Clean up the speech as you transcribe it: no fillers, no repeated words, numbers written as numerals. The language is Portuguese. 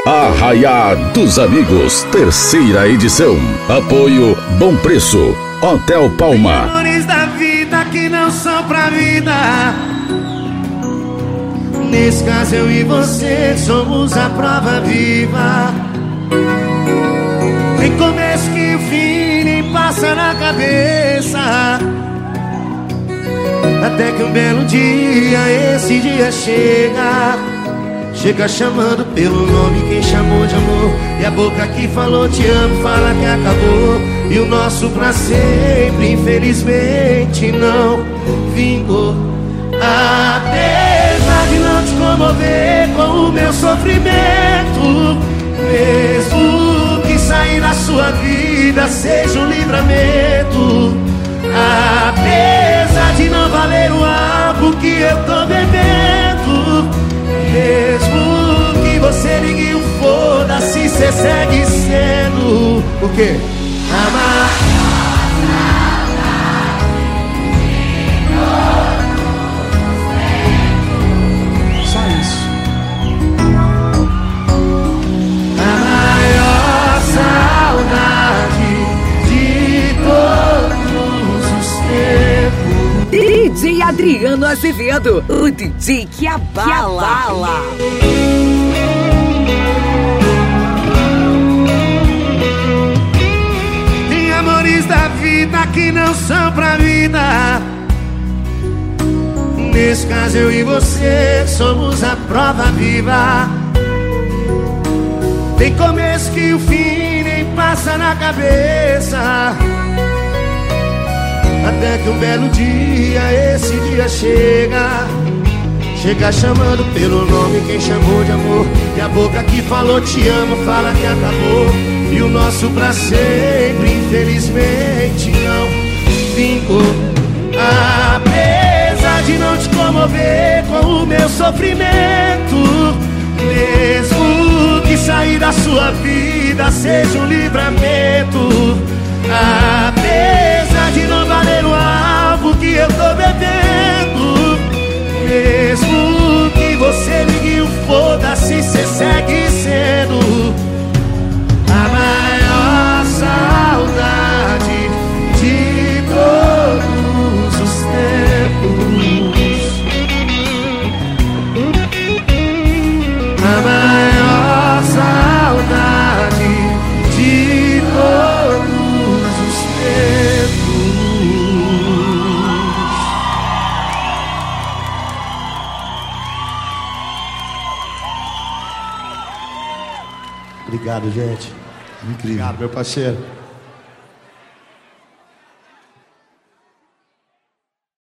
Arraiá dos Amigos, terceira edição. Apoio Bom Preço, Hotel Palma. Amores da vida que não são pra vida. Nesse caso eu e você somos a prova viva. Nem começo que o fim nem passa na cabeça. Até que um belo dia, esse dia chega. Chega chamando pelo nome quem chamou de amor. E a boca que falou te amo fala que acabou. E o nosso pra sempre infelizmente não vingou. Apesar de não te comover com o meu sofrimento, mesmo que sair da sua vida seja um livramento. Apesar de não valer o álcool que eu tô bebendo, mesmo que você ligue o foda-se, cê segue sendo o quê? Amar. Só isso. A maior saudade de todos os tempos. DJ Adriano Azevedo, o DJ que abala. Tem amores da vida que não são pra vida. Nesse caso eu e você somos a prova viva. Tem começo que o fim nem passa na cabeça. Até que um belo dia, esse dia chega. Chega chamando pelo nome quem chamou de amor. E a boca que falou te amo fala que acabou. E o nosso pra sempre infelizmente não vingou. Apesar de não te comover com o meu sofrimento, mesmo que sair da sua vida seja um livramento. Apesar de não valer o álcool que eu tô bebendo, mesmo que você ligue o foda-se, cê segue sendo a maior saudade de todos os tempos. A maior saudade de todos os tempos. Obrigado, gente. Incrível. Obrigado, meu parceiro.